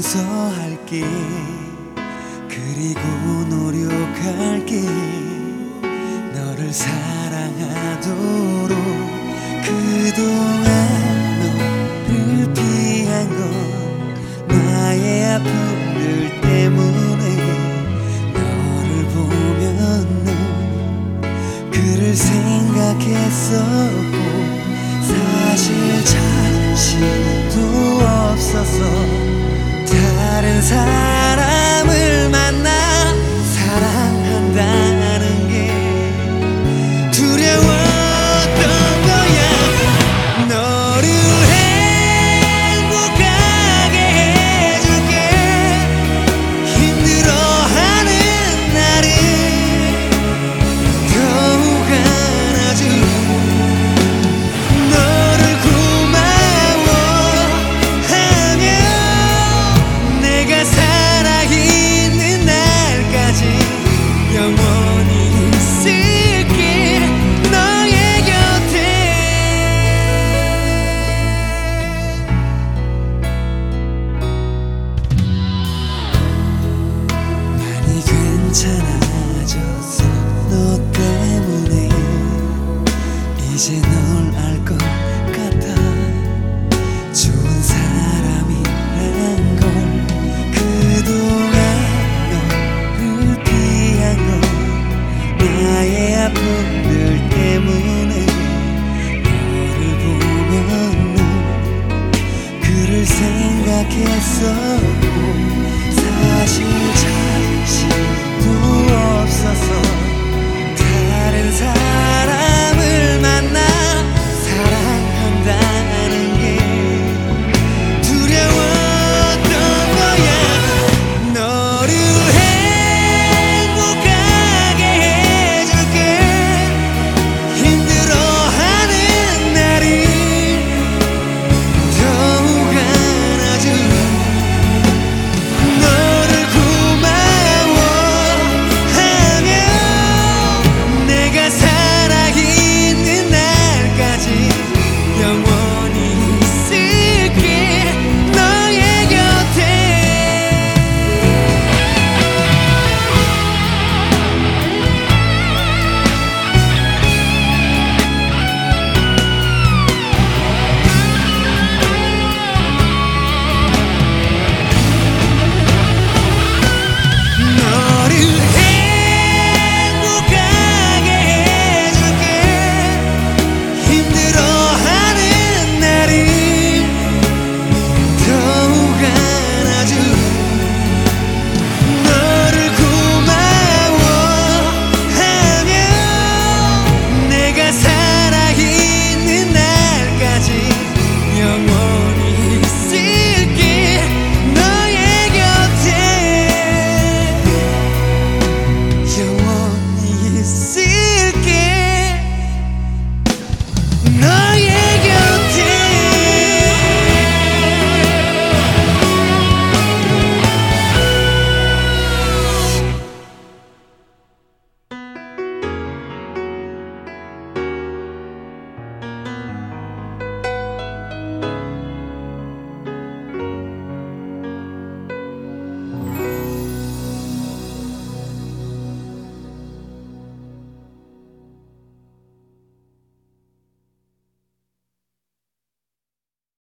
용서할게. 그리고 노력할게. 너를 사랑하도록. 그동안 너를 피한 건 나의 아픔들 때문에. 너를 보면 넌 그를 생각했었고 사실 자신도 없어서 다른 사람을 만나 사랑한다는 게 두려웠던 거야. 너를 행복하게 해줄게. 힘들어하는 나를 더욱 안아줄게. 너를 고마워하며 내가 살아있는 날까지 영원히 있을게. 너의 곁에. 많이 괜찮아졌어 너 때문에. 이제 널 알 것